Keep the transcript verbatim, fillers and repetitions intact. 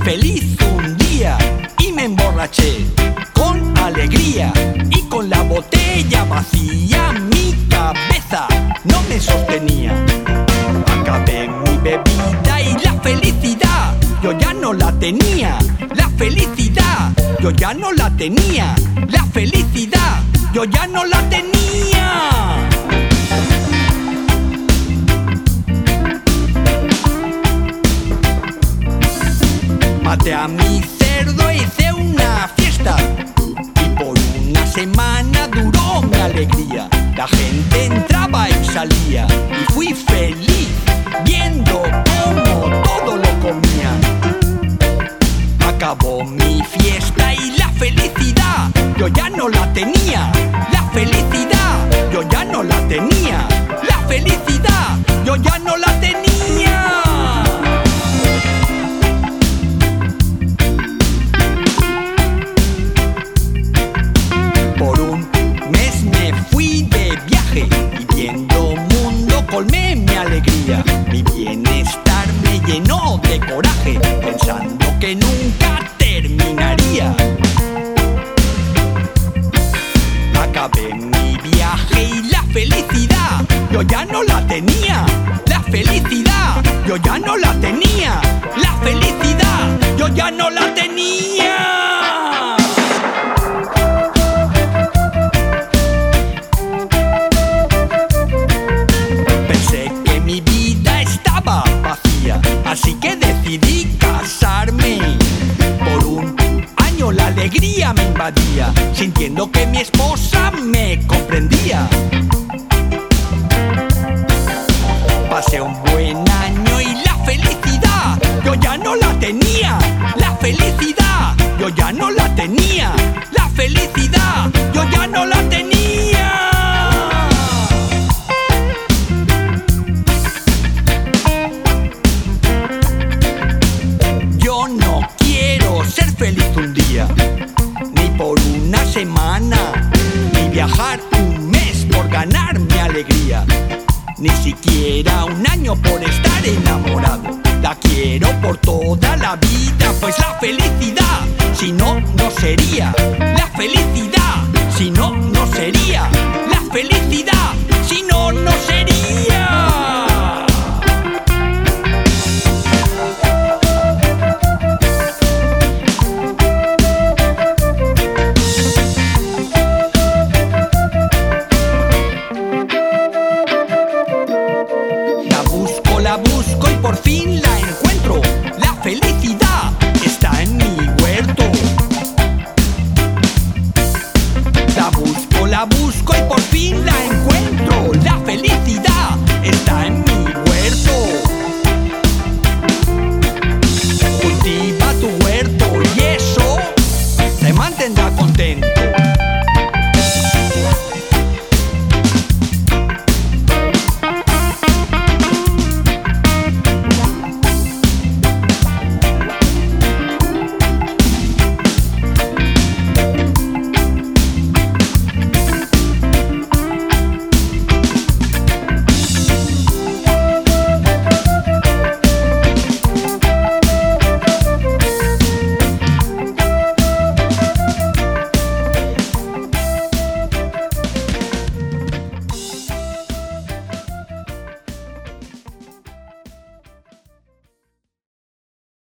feliz un día y me emborraché con alegría y con la botella vacía. Mi cabeza no me sostenía. Acabé mi bebida y la felicidad yo ya no la tenía. La felicidad yo ya no la tenía. La felicidad yo ya no la tenía. Maté a mi cerdo, hice una fiesta y por una semana duró mi alegría. La gente entraba y salía y fui feliz viendo cómo todo lo comían. Acabó mi fiesta y la felicidad yo ya no la tenía. La felicidad yo ya no la tenía. La felicidad yo ya no la tenía. Colmé mi alegría, mi bienestar me llenó de coraje, pensando que nunca terminaría. Acabé mi viaje y la felicidad yo ya no la tenía. La felicidad yo ya no la tenía. La felicidad yo ya no la tenía. Así que decidí casarme. Por un año la alegría me invadía, sintiendo que mi esposa me comprendía. Pasé un buen año y la felicidad yo ya no la tenía. La felicidad yo ya no la tenía. La felicidad yo ya no la tenía. Feliz un día, ni por una semana, ni viajar un mes por ganar mi alegría, ni siquiera un año por estar enamorado. La quiero por toda la vida, pues la felicidad, si no, no sería. La felicidad, si no, no sería. La felicidad, si no, no sería.